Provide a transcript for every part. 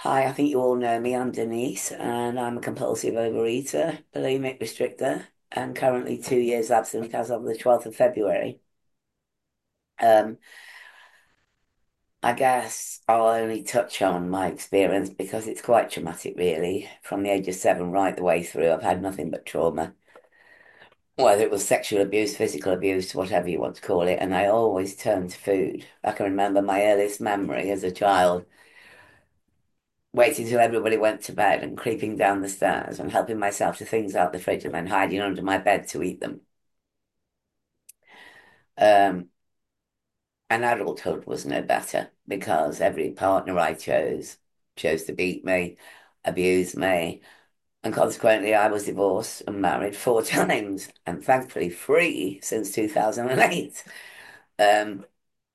Hi, I think you all know me. I'm Denise, and I'm a compulsive overeater, bulimic restrictor, and currently 2 years abstinent as of the 12th of February. Um, I guess I'll only touch on my experience because it's quite traumatic, really. From the age of 7 right the way through, I've had nothing but trauma, whether it was sexual abuse, physical abuse, whatever you want to call it, and I always turned to food. I can remember my earliest memory as a child waiting till everybody went to bed and creeping down the stairs and helping myself to things out the fridge and then hiding under my bed to eat them. Um, and adulthood was no better because every partner I chose to beat me, abuse me, and consequently I was divorced and married 4 times and thankfully free since 2008. Um,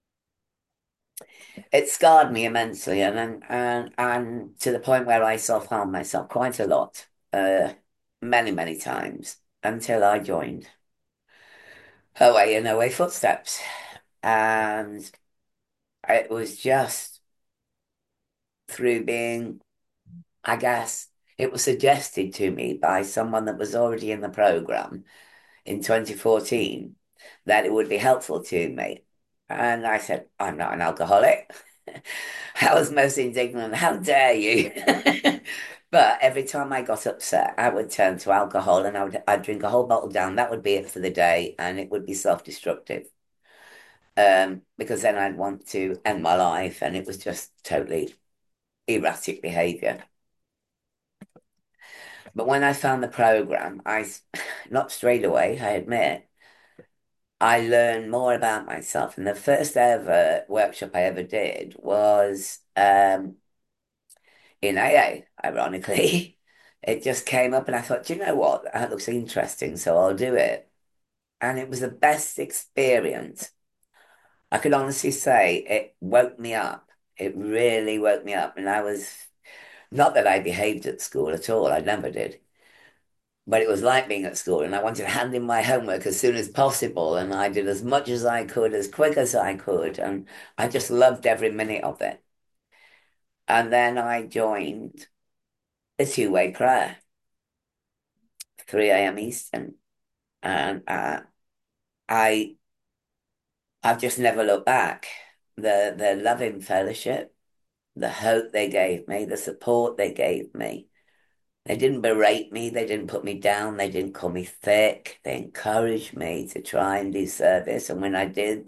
it scarred me immensely and to the point where I self-harmed myself quite a lot, many times until I joined Away and Away Footsteps. And it was just through being, I guess, it was suggested to me by someone that was already in the program in 2014 that it would be helpful to me. And I said, I'm not an alcoholic. I was most indignant. How dare you? But every time I got upset, I would turn to alcohol and I'd drink a whole bottle down. That would be it for the day, and it would be self-destructive. Because then I'd want to end my life, and it was just totally erratic behavior. But when I found the program, not straight away, I admit, I learned more about myself. And the first ever workshop I ever did was in AA, ironically. It just came up and I thought, do you know what? That looks interesting, so I'll do it. And it was the best experience. I could honestly say it woke me up. It really woke me up. And I was, not that I behaved at school at all, I never did. But it was like being at school, and I wanted to hand in my homework as soon as possible. And I did as much as I could, as quick as I could. And I just loved every minute of it. And then I joined a two-way prayer, 3 a.m. Eastern. And I I've just never looked back. The loving fellowship, the hope they gave me, the support they gave me. They didn't berate me, they didn't put me down, they didn't call me thick. They encouraged me to try and do service. And when I did,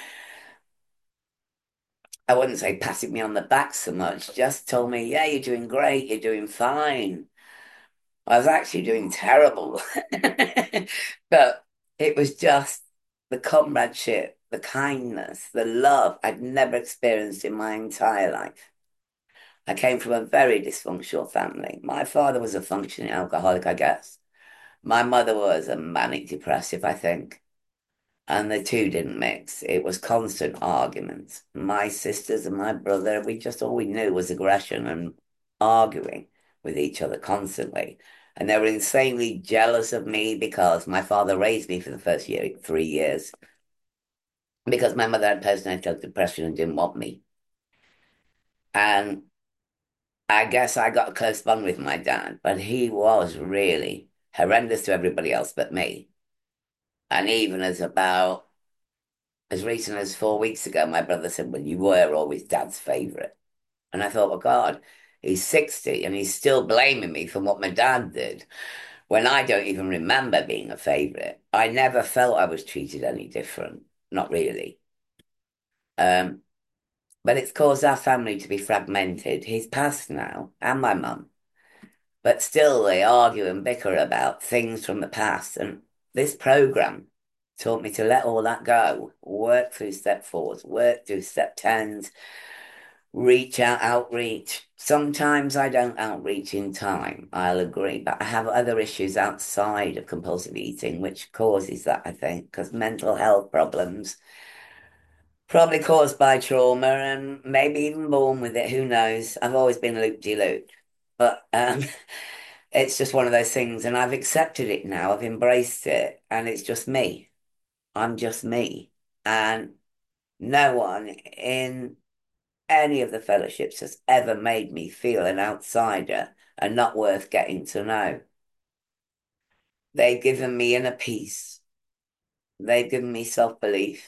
I wouldn't say patted me on the back so much, just told me, yeah, you're doing great, you're doing fine. I was actually doing terrible. But it was just the comradeship, the kindness, the love I'd never experienced in my entire life. I came from a very dysfunctional family. My father was a functioning alcoholic, I guess. My mother was a manic depressive, I think. And the two didn't mix. It was constant arguments. My sisters and my brother, we just all we knew was aggression and arguing with each other constantly. And they were insanely jealous of me because my father raised me for the first 3 years because my mother had postnatal depression and didn't want me. And I guess I got a close bond with my dad, but he was really horrendous to everybody else but me. And even as recent as 4 weeks ago, my brother said, well, you were always dad's favorite. And I thought, well, God, he's 60 and he's still blaming me for what my dad did when I don't even remember being a favorite. I never felt I was treated any different. Not really. Um, but it's caused our family to be fragmented. He's passed now, and my mum. But still, they argue and bicker about things from the past. And this program taught me to let all that go, work through step 4s, work through step 10s, reach out, outreach. Sometimes I don't outreach in time, I'll agree, but I have other issues outside of compulsive eating, which causes that, I think, because mental health problems, probably caused by trauma and maybe even born with it, who knows? I've always been loop-de-loop. But it's just one of those things, and I've accepted it now. I've embraced it, and it's just me. I'm just me. And no one in any of the fellowships has ever made me feel an outsider and not worth getting to know. They've given me inner peace. They've given me self-belief.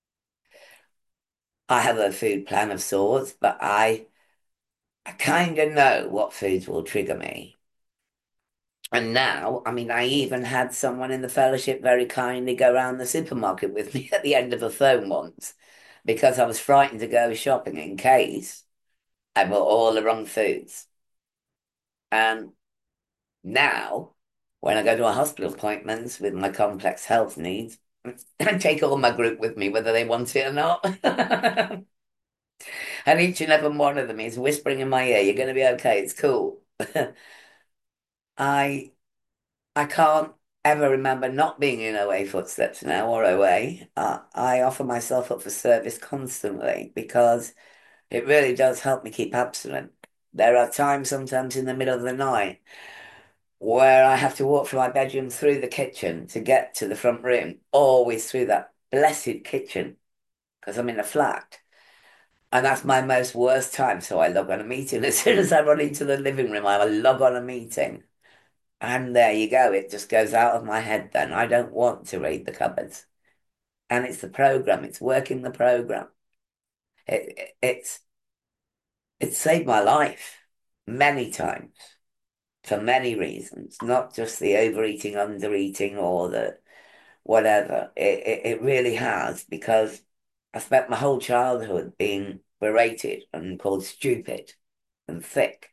I have a food plan of sorts, but I kind of know what foods will trigger me. And now, I mean, I even had someone in the fellowship very kindly go around the supermarket with me at the end of a phone once because I was frightened to go shopping in case I bought all the wrong foods. And now, when I go to a hospital appointments with my complex health needs, I take all my group with me, whether they want it or not. And each and every one of them is whispering in my ear, "You're going to be okay. It's cool." I I can't ever remember not being in OA footsteps now or OA. I offer myself up for service constantly because it really does help me keep abstinent. There are times, sometimes in the middle of the night, where I have to walk from my bedroom through the kitchen to get to the front room, always through that blessed kitchen because I'm in a flat. And that's my most worst time. So I log on a meeting. As soon as I run into the living room, I log on a meeting. And there you go. It just goes out of my head then. I don't want to read the cupboards. And it's the program. It's working the program. It's saved my life many times for many reasons, not just the overeating, undereating, or the whatever. It really has because I spent my whole childhood being berated and called stupid and thick.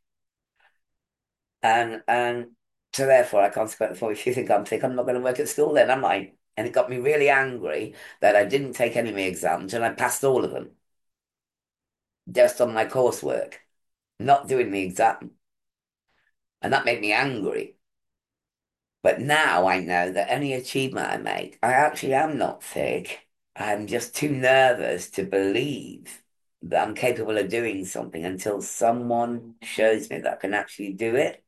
And so therefore I consequently thought, if you think I'm thick, I'm not going to work at school then, am I? And it got me really angry that I didn't take any of my exams and I passed all of them just on my coursework, not doing the exam. And that made me angry. But now I know that any achievement I make, I actually am not thick. I'm just too nervous to believe that I'm capable of doing something until someone shows me that I can actually do it.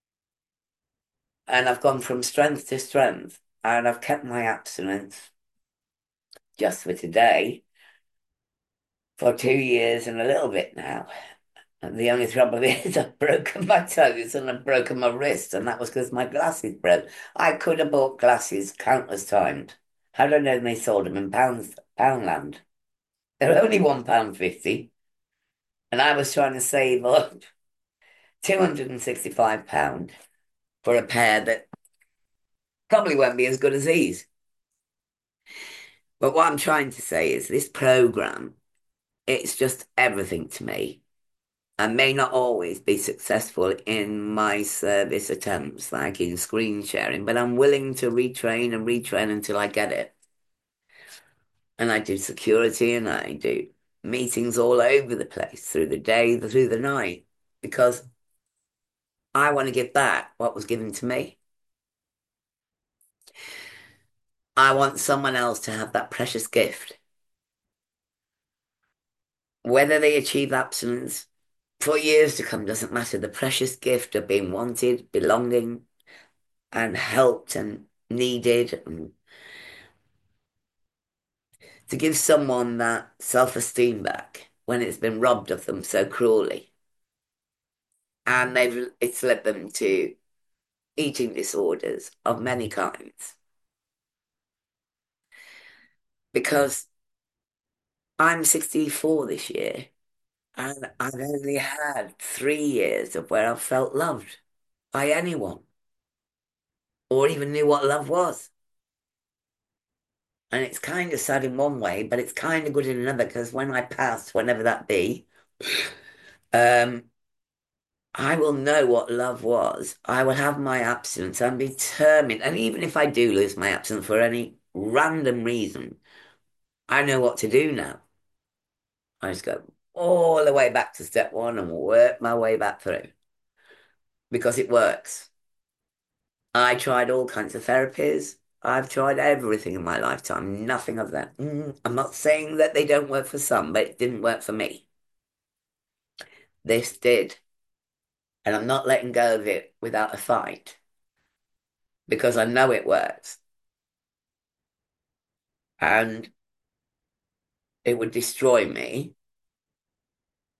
And I've gone from strength to strength, and I've kept my abstinence just for today for 2 years and a little bit now. And the only trouble is I've broken my toes and I've broken my wrist, and that was because my glasses broke. I could have bought glasses countless times. How do I know they sold them in Poundland? They're only £1.50, and I was trying to save up £265 for a pair that probably won't be as good as these. But what I'm trying to say is this program, it's just everything to me. I may not always be successful in my service attempts, like in screen sharing, but I'm willing to retrain and retrain until I get it. And I do security and I do meetings all over the place through the day, through the night, because I want to give back what was given to me. I want someone else to have that precious gift. Whether they achieve abstinence for years to come doesn't matter. The precious gift of being wanted, belonging, and helped and needed, and to give someone that self-esteem back when it's been robbed of them so cruelly. And it's led them to eating disorders of many kinds. Because I'm 64 this year, and I've only had 3 years of where I've felt loved by anyone or even knew what love was. And it's kind of sad in one way, but it's kind of good in another because when I pass, whenever that be, um, I will know what love was. I will have my absence. I'm determined. And even if I do lose my absence for any random reason, I know what to do now. I just go all the way back to step one and work my way back through because it works. I tried all kinds of therapies. I've tried everything in my lifetime. Nothing of that. I'm not saying that they don't work for some, but it didn't work for me. This did. And I'm not letting go of it without a fight because I know it works. And it would destroy me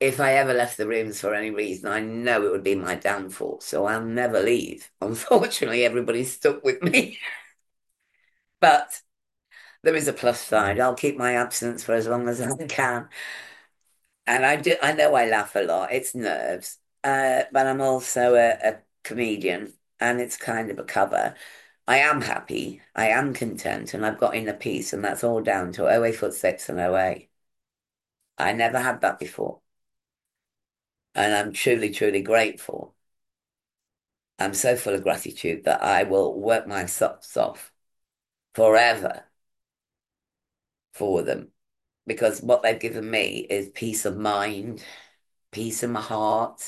if I ever left the rooms for any reason, I know it would be my downfall. So I'll never leave. Unfortunately, everybody's stuck with me. But there is a plus side. I'll keep my absence for as long as I can. And I know I laugh a lot. It's nerves. But I'm also a comedian and it's kind of a cover. I am happy. I am content and I've got inner peace and that's all down to OA footsteps and OA. I never had that before. And I'm truly, truly grateful. I'm so full of gratitude that I will work my socks off forever for them because what they've given me is peace of mind, peace in my heart,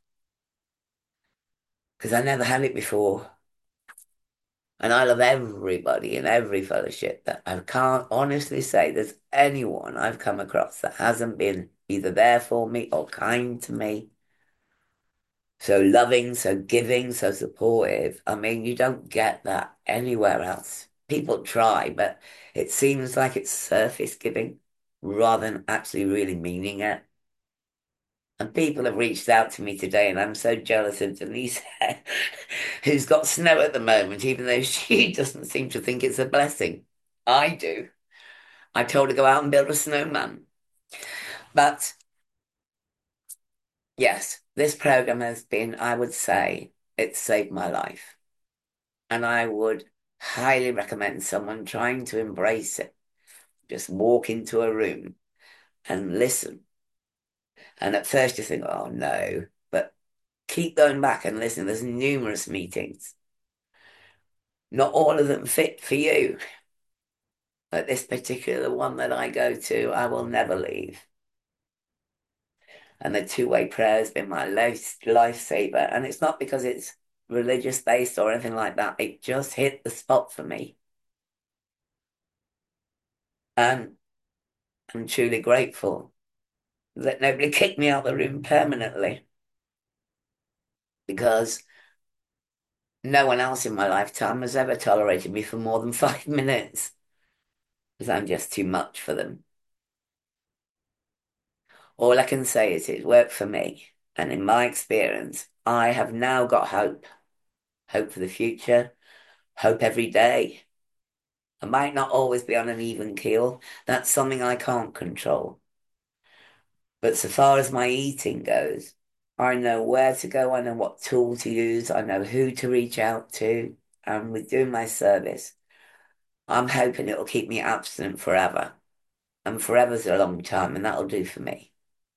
because I never had it before. And I love everybody in every fellowship that I can't honestly say there's anyone I've come across that hasn't been either there for me or kind to me. So loving, so giving, so supportive. I mean, you don't get that anywhere else. People try, but it seems like it's surface giving rather than actually really meaning it. And people have reached out to me today, and I'm so jealous of Denise, who's got snow at the moment, even though she doesn't seem to think it's a blessing. I do. I told her to go out and build a snowman. But yes, this program has been, I would say, it saved my life. And I would highly recommend someone trying to embrace it. Just walk into a room and listen. And at first you think, oh no, but keep going back and listen. There's numerous meetings. Not all of them fit for you, but this particular one that I go to, I will never leave. And the two-way prayer has been my lifesaver. And it's not because it's religious based or anything like that. It just hit the spot for me. And I'm truly grateful that nobody kicked me out of the room permanently because no one else in my lifetime has ever tolerated me for more than 5 minutes because I'm just too much for them. All I can say is it worked for me. And in my experience, I have now got hope. Hope for the future, hope every day. I might not always be on an even keel. That's something I can't control. But so far as my eating goes, I know where to go, I know what tool to use, I know who to reach out to. And with doing my service, I'm hoping it'll keep me abstinent forever. And forever's a long time, and that'll do for me.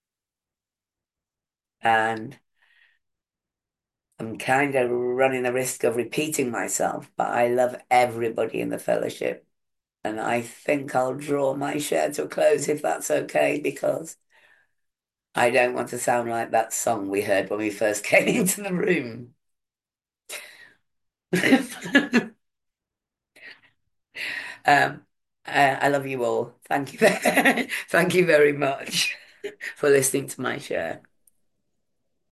And I'm kind of running the risk of repeating myself, but I love everybody in the fellowship. And I think I'll draw my share to a close if that's okay, because I don't want to sound like that song we heard when we first came into the room. Um, I love you all. Thank you. Thank you very much for listening to my share.